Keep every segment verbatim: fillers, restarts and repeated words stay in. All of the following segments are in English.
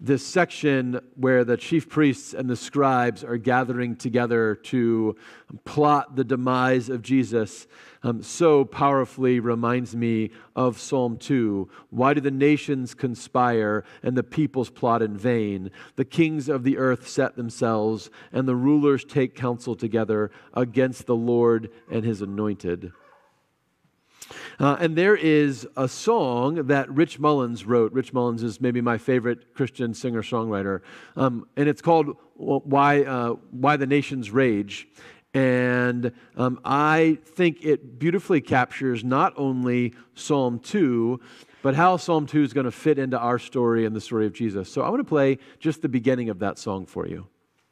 this section where the chief priests and the scribes are gathering together to plot the demise of Jesus um, so powerfully reminds me of Psalm two. Why do the nations conspire and the peoples plot in vain? The kings of the earth set themselves and the rulers take counsel together against the Lord and his anointed. Uh, and there is a song that Rich Mullins wrote. Rich Mullins is maybe my favorite Christian singer-songwriter. Um, and it's called Why, uh, Why the Nations Rage. And um, I think it beautifully captures not only Psalm two, but how Psalm two is going to fit into our story and the story of Jesus. So I want to play just the beginning of that song for you.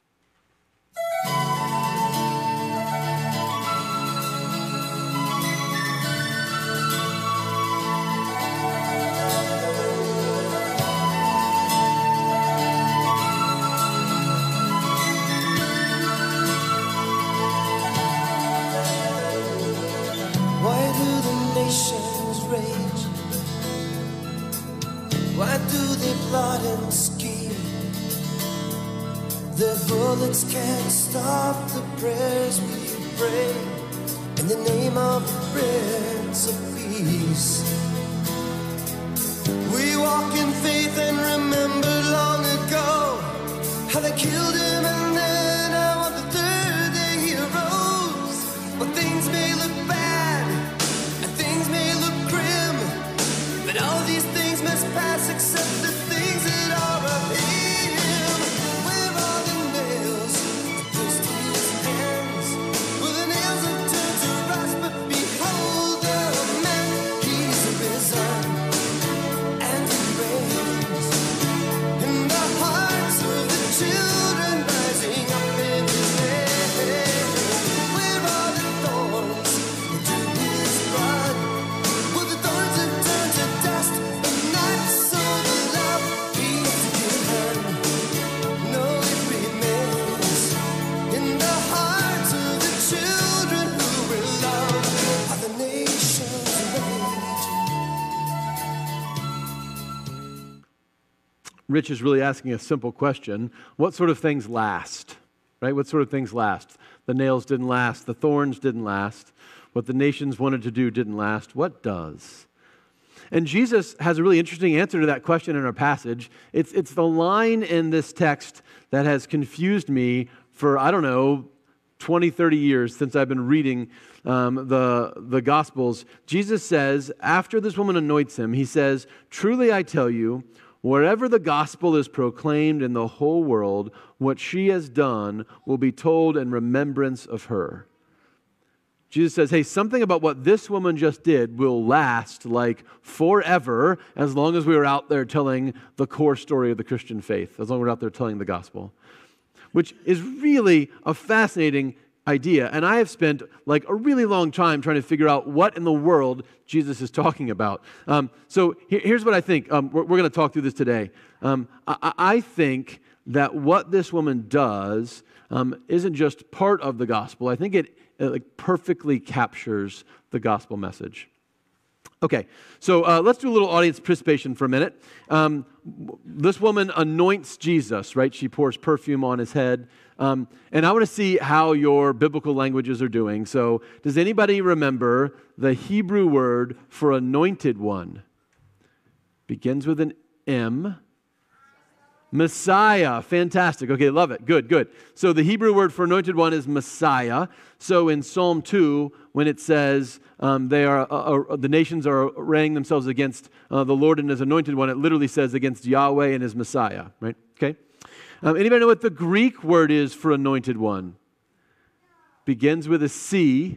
Why do they plot and scheme? Their bullets can't stop the prayers we pray in the name of the Prince of Peace. We walk in faith and remember long ago how they killed him, and then how on the third day he arose. But things may look bad and things may look grim, but all these things must pass except the things that are of him. Where are the nails that pierced his hands? Well, the nails have turned to rust, but behold the man, he's risen and he reigns in the hearts of the children rising up in his name. Where are the thorns that drew his blood? Well, the thorns have turned to dust, but not so the love he's given. No, it remains in the hearts of the children who will love how the nations rage. Rich is really asking a simple question. What sort of things last? Right? What sort of things last? The nails didn't last. The thorns didn't last. What the nations wanted to do didn't last. What does? And Jesus has a really interesting answer to that question in our passage. It's, it's the line in this text that has confused me for, I don't know, twenty, thirty years since I've been reading um, the, the Gospels. Jesus says, after this woman anoints him, he says, "Truly I tell you, wherever the gospel is proclaimed in the whole world, what she has done will be told in remembrance of her." Jesus says, hey, something about what this woman just did will last like forever, as long as we are out there telling the core story of the Christian faith, as long as we're out there telling the gospel, which is really a fascinating idea. And I have spent like a really long time trying to figure out what in the world Jesus is talking about. Um, so here, here's what I think. Um, we're we're going to talk through this today. Um, I, I think that what this woman does um, isn't just part of the gospel. I think it, it like perfectly captures the gospel message. Okay, so uh, let's do a little audience participation for a minute. Um, this woman anoints Jesus, right? She pours perfume on his head. Um, and I want to see how your biblical languages are doing. So does anybody remember the Hebrew word for anointed one? Begins with an M. Messiah. Fantastic. Okay, love it. Good, good. So the Hebrew word for anointed one is Messiah. So in Psalm two, when it says um, they are uh, uh, the nations are arraying themselves against uh, the Lord and his anointed one, it literally says against Yahweh and his Messiah, right? Okay. Um, anybody know what the Greek word is for anointed one? Begins with a C.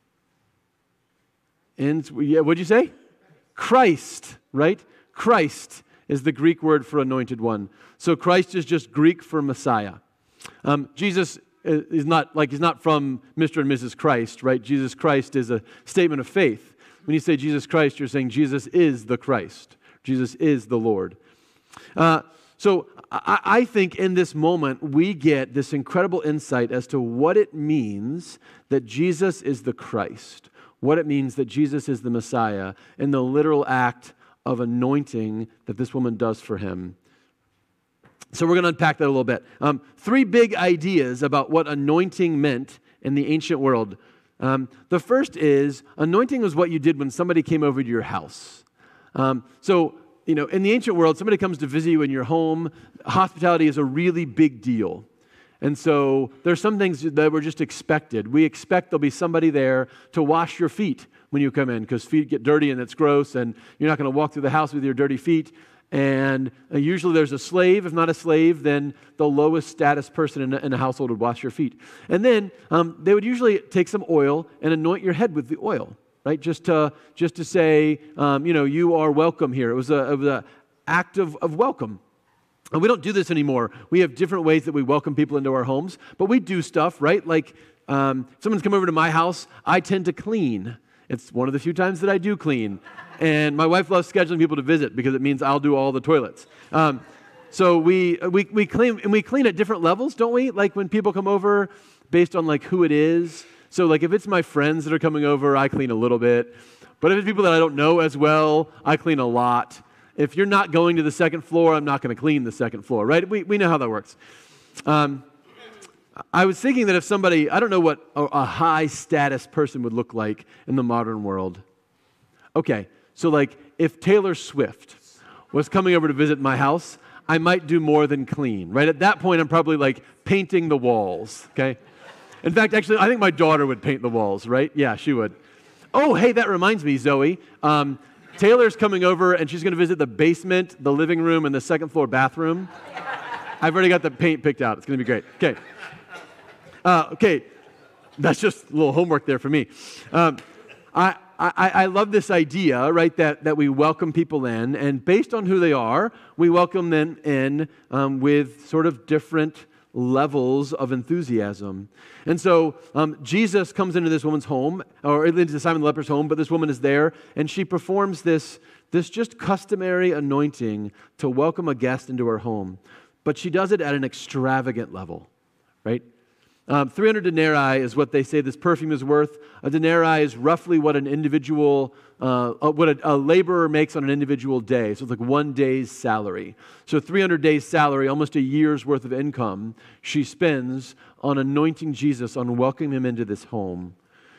Ends, yeah, what'd you say? Christ, right? Christ is the Greek word for anointed one. So Christ is just Greek for Messiah. Um, Jesus is not like he's not from Mister and Missus Christ, right? Jesus Christ is a statement of faith. When you say Jesus Christ, you're saying Jesus is the Christ. Jesus is the Lord. Uh, so I, I think in this moment we get this incredible insight as to what it means that Jesus is the Christ, what it means that Jesus is the Messiah, in the literal act of anointing that this woman does for him. So we're going to unpack that a little bit. Um, three big ideas about what anointing meant in the ancient world. Um, the first is anointing was what you did when somebody came over to your house. Um, so, you know, in the ancient world, somebody comes to visit you in your home. Hospitality is a really big deal. And so there's some things that were just expected. We expect there'll be somebody there to wash your feet when you come in, because feet get dirty and it's gross, and you're not going to walk through the house with your dirty feet. And uh, usually there's a slave. If not a slave, then the lowest status person in a, in a household would wash your feet. And then um, they would usually take some oil and anoint your head with the oil, right? Just to, just to say, um, you know, you are welcome here. It was a, it was a act of, of welcome. And we don't do this anymore. We have different ways that we welcome people into our homes, but we do stuff, right? Like um, someone's come over to my house, I tend to clean. It's one of the few times that I do clean. And my wife loves scheduling people to visit because it means I'll do all the toilets. Um, so we, we we clean, and we clean at different levels, don't we? Like when people come over based on like who it is. So like if it's my friends that are coming over, I clean a little bit. But if it's people that I don't know as well, I clean a lot. If you're not going to the second floor, I'm not going to clean the second floor, right? We we know how that works. Um, I was thinking that if somebody, I don't know what a, a high status person would look like in the modern world. Okay, so like if Taylor Swift was coming over to visit my house, I might do more than clean, right? At that point, I'm probably like painting the walls, okay? In fact, actually, I think my daughter would paint the walls, right? Yeah, she would. Oh, hey, that reminds me, Zoe. Um, Taylor's coming over, and she's going to visit the basement, the living room, and the second floor bathroom. I've already got the paint picked out. It's going to be great. Okay. Uh, okay, that's just a little homework there for me. Um, I, I, I love this idea, right, that, that we welcome people in, and based on who they are, we welcome them in um, with sort of different levels of enthusiasm. And so um, Jesus comes into this woman's home, or into Simon the leper's home, but this woman is there, and she performs this, this just customary anointing to welcome a guest into her home. But she does it at an extravagant level, right? Um, three hundred denarii is what they say this perfume is worth. A denarii is roughly what an individual, uh, what a, a laborer makes on an individual day. So it's like one day's salary. So three hundred days salary, almost a year's worth of income, she spends on anointing Jesus, on welcoming him into this home.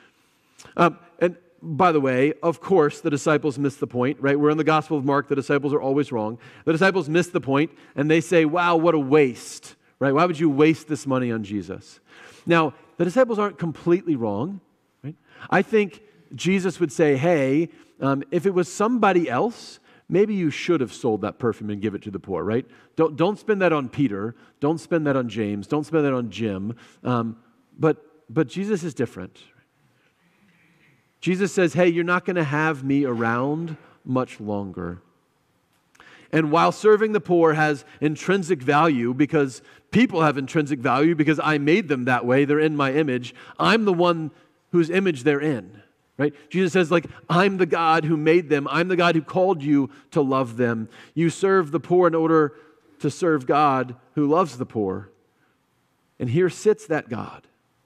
Um, and by the way, of course, the disciples miss the point, right? We're in the Gospel of Mark. The disciples are always wrong. The disciples miss the point, and they say, wow, what a waste, right? Why would you waste this money on Jesus? Now, the disciples aren't completely wrong, right? I think Jesus would say, hey, um, if it was somebody else, maybe you should have sold that perfume and give it to the poor, right? Don't, don't spend that on Peter. Don't spend that on James. Don't spend that on Jim. Um, but, but Jesus is different. Jesus says, hey, you're not going to have me around much longer. And while serving the poor has intrinsic value because people have intrinsic value because I made them that way, they're in my image, I'm the one whose image they're in, right? Jesus says, like, I'm the God who made them. I'm the God who called you to love them. You serve the poor in order to serve God who loves the poor. And here sits that God.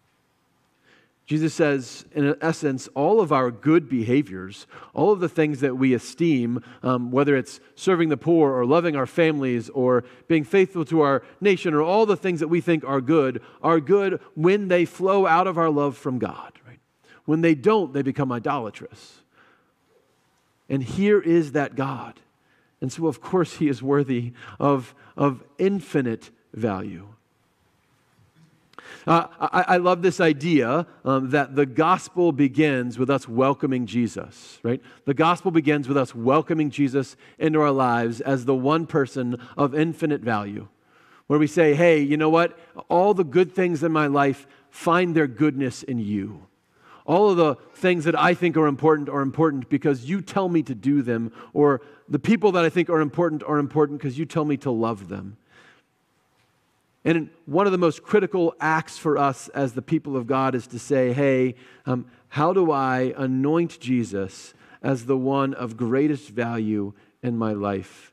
Jesus says, in essence, all of our good behaviors, all of the things that we esteem, um, whether it's serving the poor or loving our families or being faithful to our nation or all the things that we think are good, are good when they flow out of our love from God. Right? When they don't, they become idolatrous. And here is that God. And so, of course, he is worthy of, of infinite value. Uh, I, I love this idea um, that the gospel begins with us welcoming Jesus, right? The gospel begins with us welcoming Jesus into our lives as the one person of infinite value, where we say, hey, you know what? All the good things in my life find their goodness in you. All of the things that I think are important are important because you tell me to do them, or the people that I think are important are important because you tell me to love them. And one of the most critical acts for us as the people of God is to say, hey, um, how do I anoint Jesus as the one of greatest value in my life?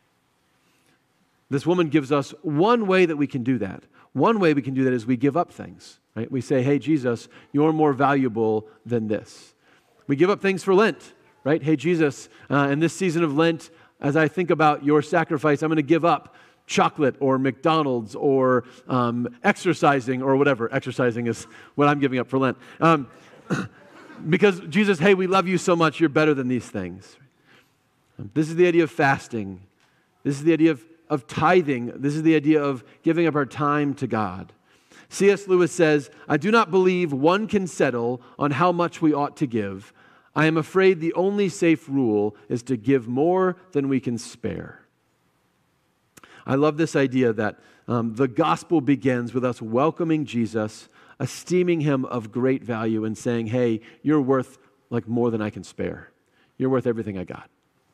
This woman gives us one way that we can do that. One way we can do that is we give up things, right? We say, hey, Jesus, you're more valuable than this. We give up things for Lent, right? Hey, Jesus, uh, in this season of Lent, as I think about your sacrifice, I'm going to give up chocolate or McDonald's or um, exercising or whatever. Exercising is what I'm giving up for Lent. Um, because Jesus, hey, we love you so much. You're better than these things. This is the idea of fasting. This is the idea of, of tithing. This is the idea of giving up our time to God. C S Lewis says, I do not believe one can settle on how much we ought to give. I am afraid the only safe rule is to give more than we can spare. I love this idea that um, the gospel begins with us welcoming Jesus, esteeming him of great value, and saying, hey, you're worth like more than I can spare. You're worth everything I got.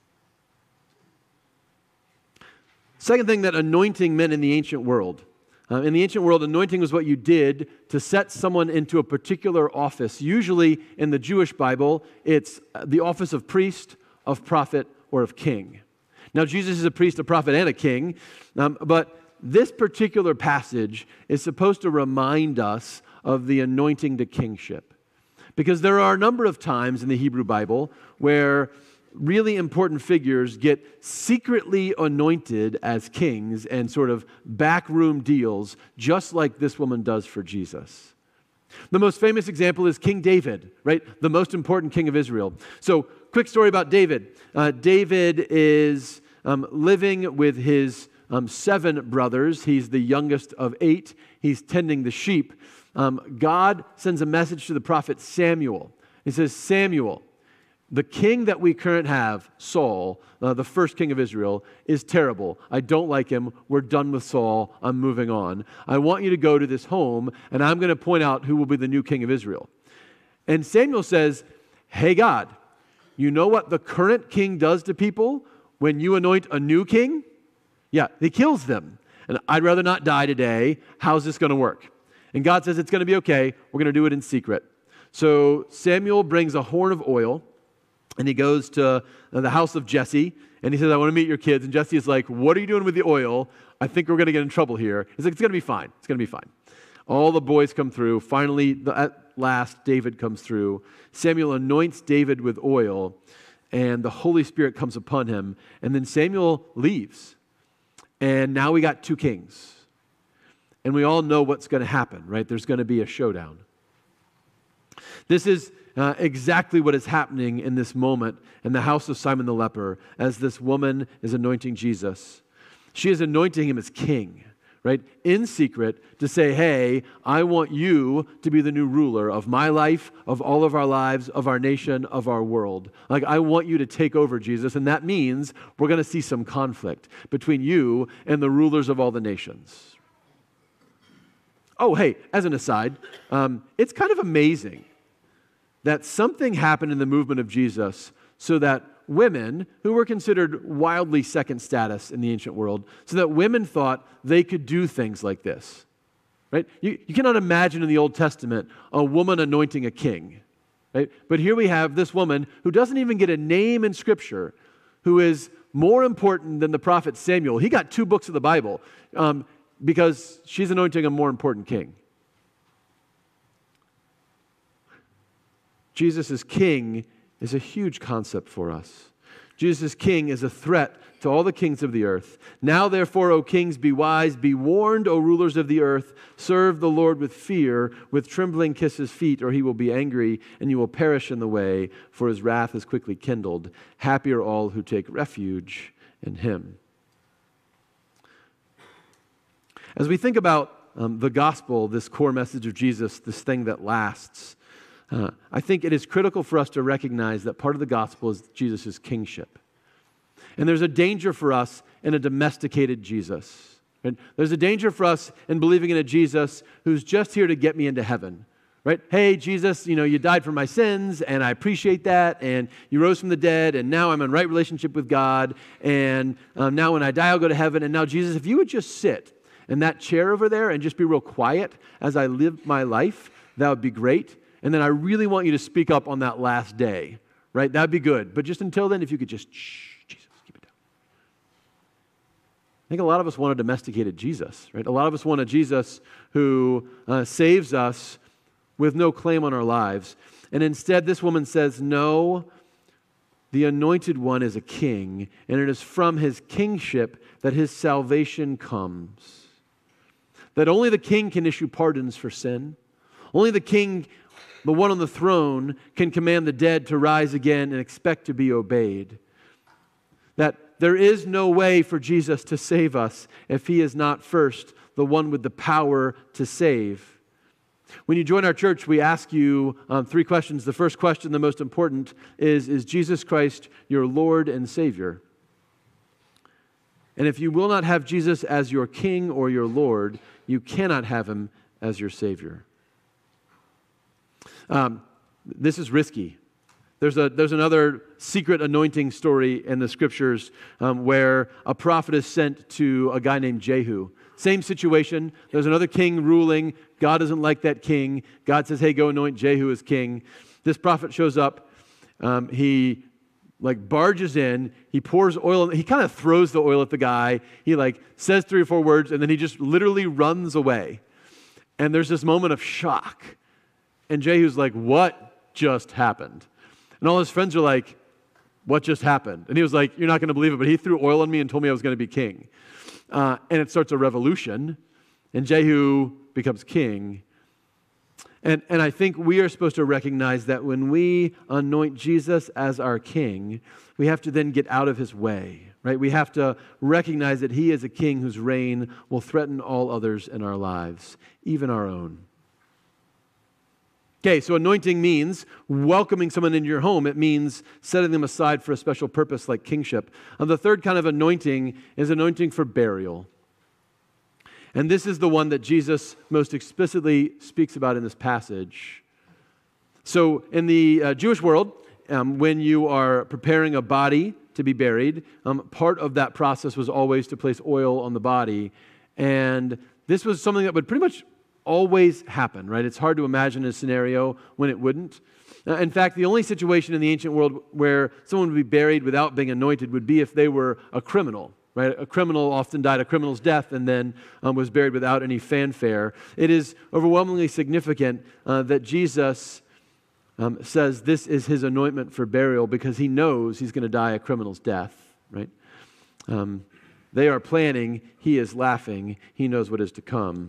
Second thing that anointing meant in the ancient world. Uh, in the ancient world, anointing was what you did to set someone into a particular office. Usually in the Jewish Bible, it's the office of priest, of prophet, or of king. Now, Jesus is a priest, a prophet, and a king, um, but this particular passage is supposed to remind us of the anointing to kingship. Because there are a number of times in the Hebrew Bible where really important figures get secretly anointed as kings and sort of backroom deals, just like this woman does for Jesus. The most famous example is King David, right? The most important king of Israel. So, quick story about David. Uh, David is um, living with his um, seven brothers. He's the youngest of eight. He's tending the sheep. Um, God sends a message to the prophet Samuel. He says, Samuel, the king that we currently have, Saul, uh, the first king of Israel, is terrible. I don't like him. We're done with Saul. I'm moving on. I want you to go to this home, and I'm going to point out who will be the new king of Israel. And Samuel says, hey, God, you know what the current king does to people when you anoint a new king? Yeah, he kills them. And I'd rather not die today. How's this going to work? And God says, it's going to be okay. We're going to do it in secret. So Samuel brings a horn of oil, and he goes to the house of Jesse, and he says, I want to meet your kids. And Jesse is like, what are you doing with the oil? I think we're going to get in trouble here. He's like, it's going to be fine. It's going to be fine. All the boys come through. Finally, the, at last, David comes through. Samuel anoints David with oil, and the Holy Spirit comes upon him. And then Samuel leaves. And now we got two kings. And we all know what's going to happen, right? There's going to be a showdown. This is uh, exactly what is happening in this moment in the house of Simon the leper as this woman is anointing Jesus. She is anointing him as king, right? In secret to say, hey, I want you to be the new ruler of my life, of all of our lives, of our nation, of our world. Like, I want you to take over, Jesus. And that means we're going to see some conflict between you and the rulers of all the nations. Oh, hey, as an aside, um, it's kind of amazing that something happened in the movement of Jesus so that women, who were considered wildly second status in the ancient world, so that women thought they could do things like this, right? You, you cannot imagine in the Old Testament a woman anointing a king, right? But here we have this woman who doesn't even get a name in Scripture, who is more important than the prophet Samuel. He got two books of the Bible. Um, because she's anointing a more important king. Jesus as king is a huge concept for us. Jesus as king is a threat to all the kings of the earth. Now, therefore, O kings, be wise, be warned, O rulers of the earth. Serve the Lord with fear, with trembling kiss his feet, or he will be angry, and you will perish in the way, for his wrath is quickly kindled. Happy are all who take refuge in him. As we think about um, the gospel, this core message of Jesus, this thing that lasts, uh, I think it is critical for us to recognize that part of the gospel is Jesus' kingship. And there's a danger for us in a domesticated Jesus. Right? There's a danger for us in believing in a Jesus who's just here to get me into heaven. Right? Hey, Jesus, you know, you died for my sins, and I appreciate that, and you rose from the dead, and now I'm in right relationship with God, and um, now when I die, I'll go to heaven. And now, Jesus, if you would just sit in that chair over there and just be real quiet as I live my life, that would be great. And then I really want you to speak up on that last day, right? That would be good. But just until then, if you could just, shh, Jesus, keep it down. I think a lot of us want a domesticated Jesus, right? A lot of us want a Jesus who uh, saves us with no claim on our lives. And instead, this woman says, no, the Anointed One is a king, and it is from his kingship that his salvation comes. That only the king can issue pardons for sin. Only the king, the one on the throne, can command the dead to rise again and expect to be obeyed. That there is no way for Jesus to save us if he is not first the one with the power to save. When you join our church, we ask you um, three questions. The first question, the most important, is, is Jesus Christ your Lord and Savior? And if you will not have Jesus as your King or your Lord, you cannot have him as your Savior. Um, this is risky. There's a there's another secret anointing story in the Scriptures um, where a prophet is sent to a guy named Jehu. Same situation. There's another king ruling. God doesn't like that king. God says, hey, go anoint Jehu as king. This prophet shows up. Um, he like barges in. He pours oil. He kind of throws the oil at the guy. He like says three or four words, and then he just literally runs away. And there's this moment of shock. And Jehu's like, what just happened? And all his friends are like, what just happened? And he was like, you're not going to believe it, but he threw oil on me and told me I was going to be king. Uh, and it starts a revolution, and Jehu becomes king. And, and I think we are supposed to recognize that when we anoint Jesus as our king, we have to then get out of his way, right? We have to recognize that he is a king whose reign will threaten all others in our lives, even our own. Okay, so anointing means welcoming someone into your home. It means setting them aside for a special purpose like kingship. And the third kind of anointing is anointing for burial. And this is the one that Jesus most explicitly speaks about in this passage. So in the uh, Jewish world, um, when you are preparing a body to be buried, um, part of that process was always to place oil on the body. And this was something that would pretty much always happen, right? It's hard to imagine a scenario when it wouldn't. Uh, in fact, the only situation in the ancient world where someone would be buried without being anointed would be if they were a criminal, right? A criminal often died a criminal's death and then um, was buried without any fanfare. It is overwhelmingly significant uh, that Jesus um, says this is his anointment for burial because he knows he's going to die a criminal's death, right? Um, they are planning, he is laughing, he knows what is to come.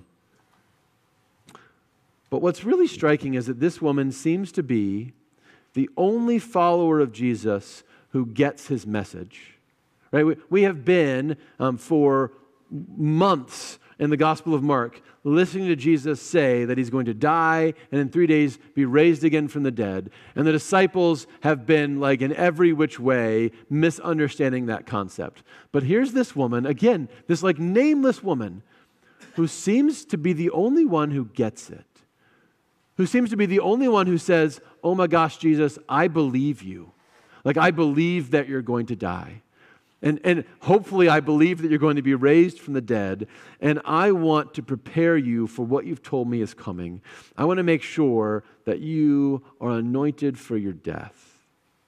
But what's really striking is that this woman seems to be the only follower of Jesus who gets his message. Right? We, we have been um, for months in the Gospel of Mark listening to Jesus say that he's going to die and in three days be raised again from the dead. And the disciples have been like in every which way misunderstanding that concept. But here's this woman, again, this like nameless woman who seems to be the only one who gets it. Who seems to be the only one who says, oh my gosh, Jesus, I believe you. Like, I believe that you're going to die. And, and hopefully I believe that you're going to be raised from the dead. And I want to prepare you for what you've told me is coming. I want to make sure that you are anointed for your death.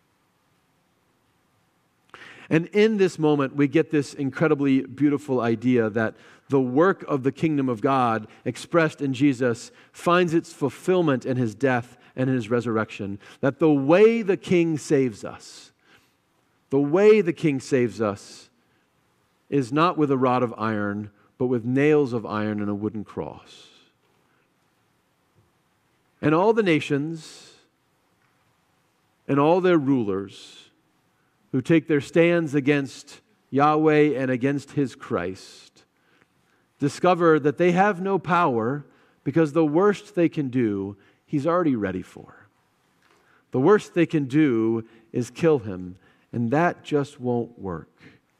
And in this moment, we get this incredibly beautiful idea that the work of the kingdom of God expressed in Jesus finds its fulfillment in his death and in his resurrection. That the way the king saves us, the way the king saves us is not with a rod of iron, but with nails of iron and a wooden cross. And all the nations and all their rulers who take their stands against Yahweh and against his Christ discover that they have no power because the worst they can do, he's already ready for. The worst they can do is kill him, and that just won't work.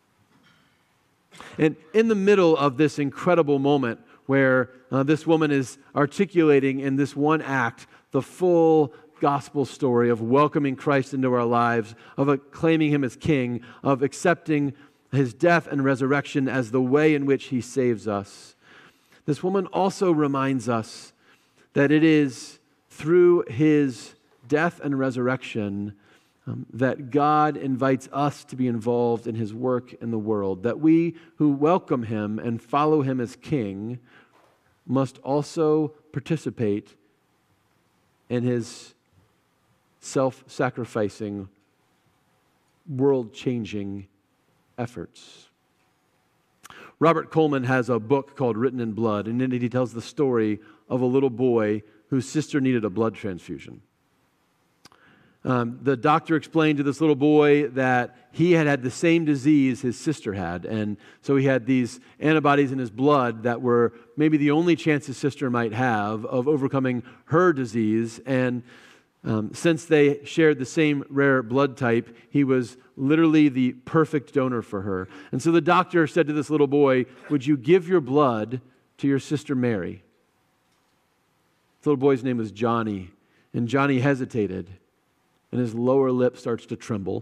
And in the middle of this incredible moment where uh, this woman is articulating in this one act the full gospel story of welcoming Christ into our lives, of acclaiming him as king, of accepting his death and resurrection as the way in which he saves us. This woman also reminds us that it is through his death and resurrection um, that God invites us to be involved in his work in the world, that we who welcome him and follow him as king must also participate in his self-sacrificing world-changing efforts. Robert Coleman has a book called Written in Blood, and in it he tells the story of a little boy whose sister needed a blood transfusion. Um, the doctor explained to this little boy that he had had the same disease his sister had, and so he had these antibodies in his blood that were maybe the only chance his sister might have of overcoming her disease. And um, since they shared the same rare blood type, he was literally the perfect donor for her. And so the doctor said to this little boy, "Would you give your blood to your sister Mary?" The little boy's name was Johnny, and Johnny hesitated, and his lower lip starts to tremble.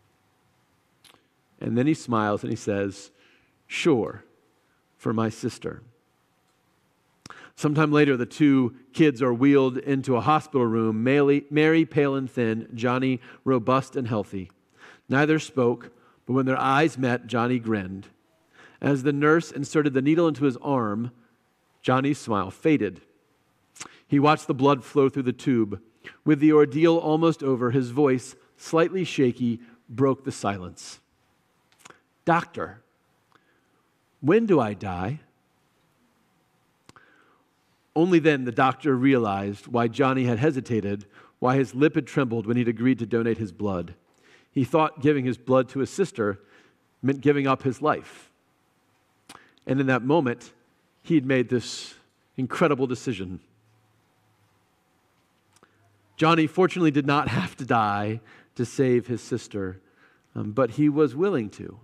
And then he smiles and he says, "Sure, for my sister." Sometime later, the two kids are wheeled into a hospital room, Mary pale and thin, Johnny robust and healthy. Neither spoke, but when their eyes met, Johnny grinned. As the nurse inserted the needle into his arm, Johnny's smile faded. He watched the blood flow through the tube. With the ordeal almost over, his voice, slightly shaky, broke the silence. "Doctor, when do I die?" Only then the doctor realized why Johnny had hesitated, why his lip had trembled when he'd agreed to donate his blood. He thought giving his blood to his sister meant giving up his life. And in that moment, he'd made this incredible decision. Johnny fortunately did not have to die to save his sister, um, but he was willing to.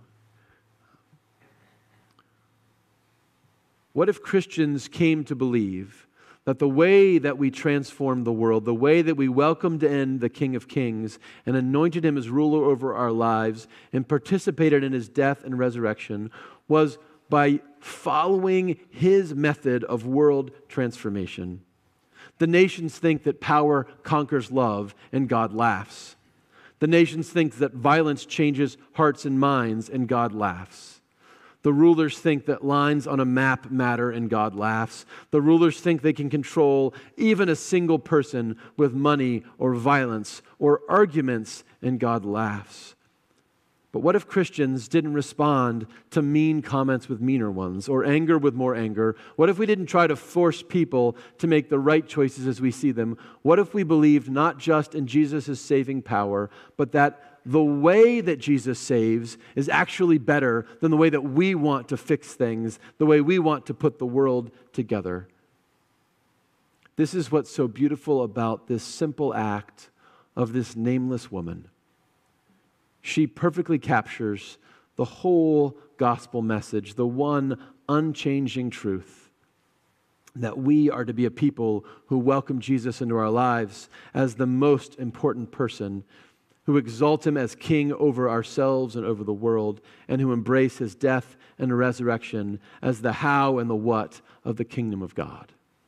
What if Christians came to believe that the way that we transformed the world, the way that we welcomed in the King of Kings and anointed him as ruler over our lives and participated in his death and resurrection was by following his method of world transformation? The nations think that power conquers love, and God laughs. The nations think that violence changes hearts and minds, and God laughs. The rulers think that lines on a map matter, and God laughs. The rulers think they can control even a single person with money or violence or arguments, and God laughs. But what if Christians didn't respond to mean comments with meaner ones or anger with more anger? What if we didn't try to force people to make the right choices as we see them? What if we believed not just in Jesus' saving power, but that the way that Jesus saves is actually better than the way that we want to fix things, the way we want to put the world together? This is what's so beautiful about this simple act of this nameless woman. She perfectly captures the whole gospel message, the one unchanging truth, that we are to be a people who welcome Jesus into our lives as the most important person, who exalt him as king over ourselves and over the world, and who embrace his death and resurrection as the how and the what of the kingdom of God.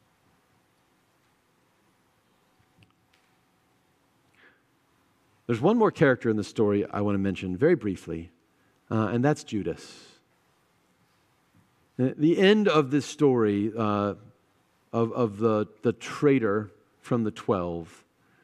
There's one more character in the story I want to mention very briefly, uh, and that's Judas. The end of this story uh, of, of the, the traitor from the twelve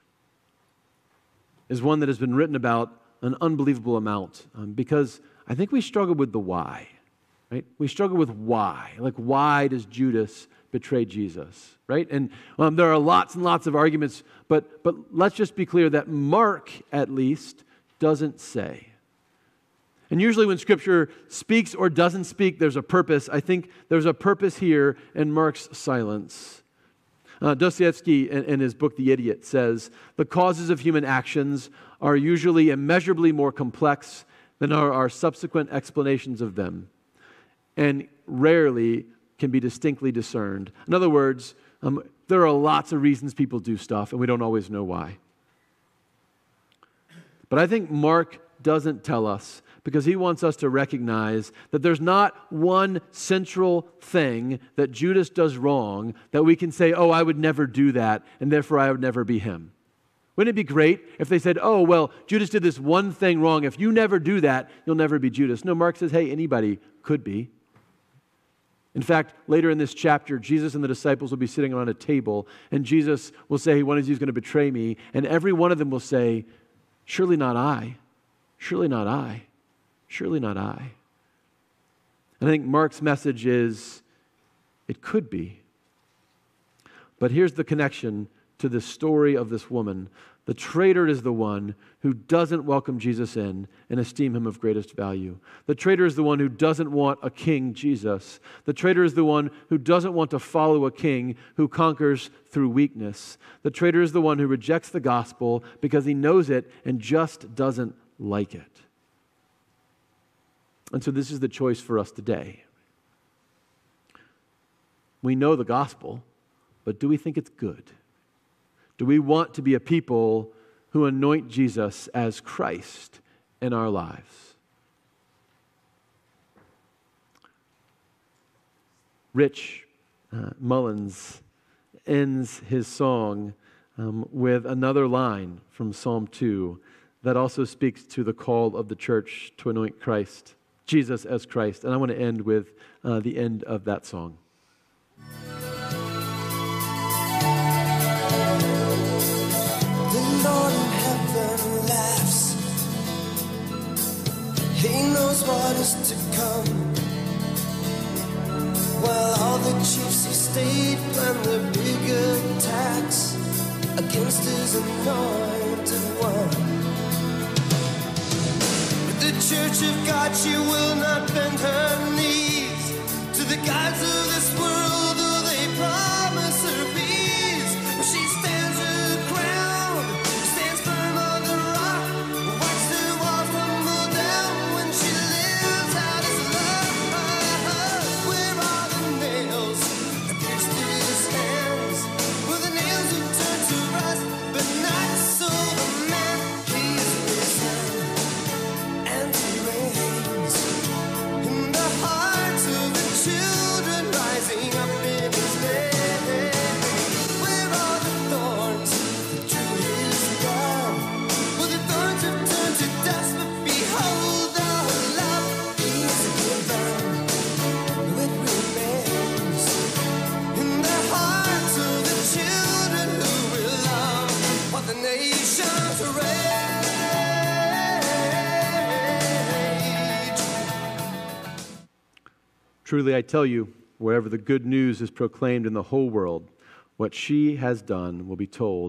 is one that has been written about an unbelievable amount, um, because I think we struggle with the why, right? We struggle with why. Like, why does Judas betray Jesus, right? And um, there are lots and lots of arguments, but but let's just be clear that Mark, at least, doesn't say. And usually when Scripture speaks or doesn't speak, there's a purpose. I think there's a purpose here in Mark's silence. Uh, Dostoevsky, in, in his book The Idiot, says, "The causes of human actions are usually immeasurably more complex than are our subsequent explanations of them, and rarely can be distinctly discerned." In other words, um, there are lots of reasons people do stuff, and we don't always know why. But I think Mark doesn't tell us, because he wants us to recognize that there's not one central thing that Judas does wrong that we can say, oh, I would never do that, and therefore I would never be him. Wouldn't it be great if they said, oh, well, Judas did this one thing wrong. If you never do that, you'll never be Judas. No, Mark says, hey, anybody could be. In fact, later in this chapter, Jesus and the disciples will be sitting around a table, and Jesus will say, one of you is going to betray me, and every one of them will say, surely not I. Surely not I. Surely not I. And I think Mark's message is, it could be. But here's the connection to the story of this woman. The traitor is the one who doesn't welcome Jesus in and esteem him of greatest value. The traitor is the one who doesn't want a king, Jesus. The traitor is the one who doesn't want to follow a king who conquers through weakness. The traitor is the one who rejects the gospel because he knows it and just doesn't like it. And so this is the choice for us today. We know the gospel, but do we think it's good? Do we want to be a people who anoint Jesus as Christ in our lives? Rich uh, Mullins ends his song um, with another line from Psalm two that also speaks to the call of the church to anoint Christ, Jesus as Christ. And I want to end with uh, the end of that song. Lord in heaven laughs. He knows what is to come. While all the chiefs of state plan their big attacks against his anointed one. But the church of God, she will not bend her knees to the gods of this world, though they promise her peace. She stands her ground. Truly, I tell you, wherever the good news is proclaimed in the whole world, what she has done will be told